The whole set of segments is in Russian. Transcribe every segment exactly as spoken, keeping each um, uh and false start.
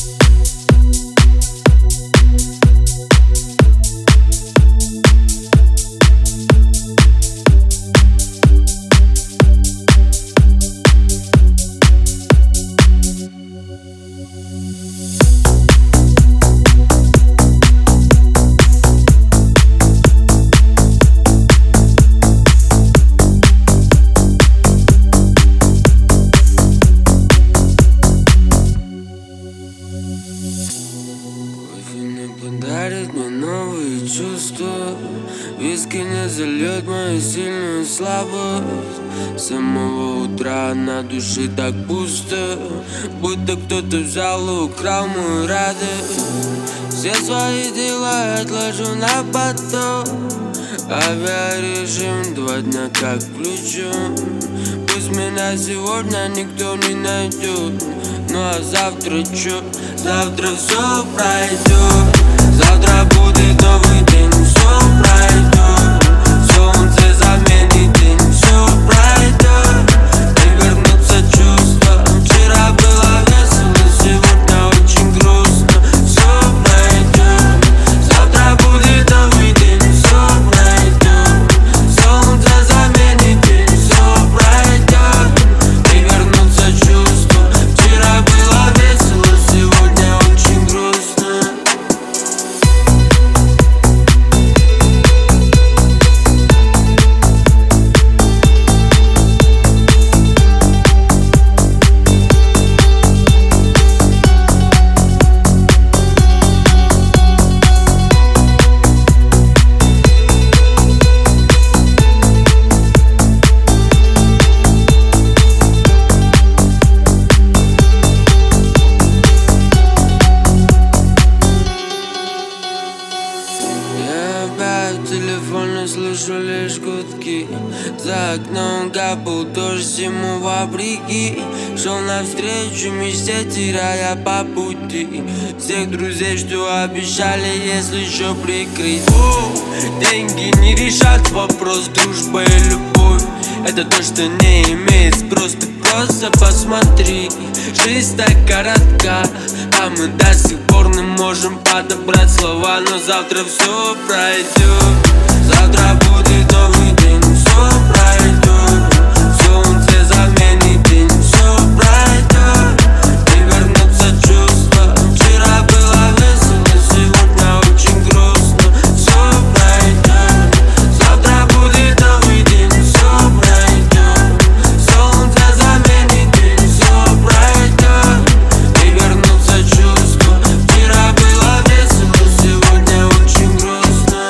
Дарит мне новые чувства. Виски не зальет мою сильную слабость. С самого утра на душе так пусто, будто кто-то взял и украл мою радость. Все свои дела я отложу на потом. Авиарежим два дня как включен. Пусть меня сегодня никто не найдет, ну а завтра чё? Завтра все пройдет. Завтра будет новый день, все пройдет. Солнце заменит день, все пройдет. И вернутся чувства. Вчера было весело, сегодня очень грустно. Все пройдет. Завтра будет новый день, все пройдет. Солнце заменит день, все пройдет. И вернутся чувства. Вчера было весело, сегодня очень грустно. Телефон слышу лишь гудки. За окном капал дождь, зиму вопреки. Шел навстречу мечте, теряя по пути всех друзей, что обещали, если еще прикрыть. О, деньги не решат вопрос, дружба и любовь. Это то, что не имеет спрос. Ты просто посмотри, жизнь так коротка, а мы до сих пор не можем подобрать слова. Но завтра все пройдет. Завтра будет новый день, все пройдет. Солнце заменит день, все пройдет. И вернутся чувства. Вчера было весело, сегодня очень грустно. Все пройдет. Завтра будет новый день, все пройдет. Солнце заменит день, все пройдет. И вернутся чувства. Вчера было весело, сегодня очень грустно.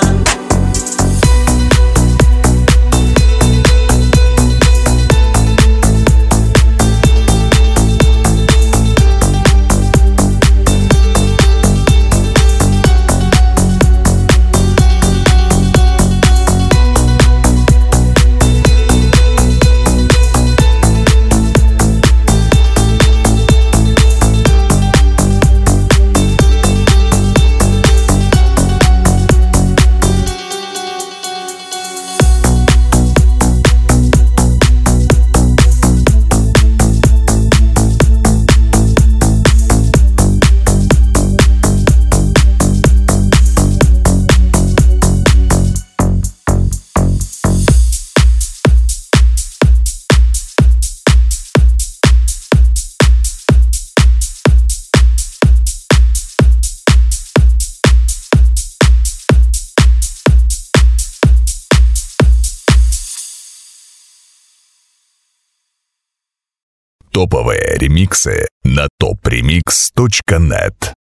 Топовые ремиксы на топ ремикс точка нет.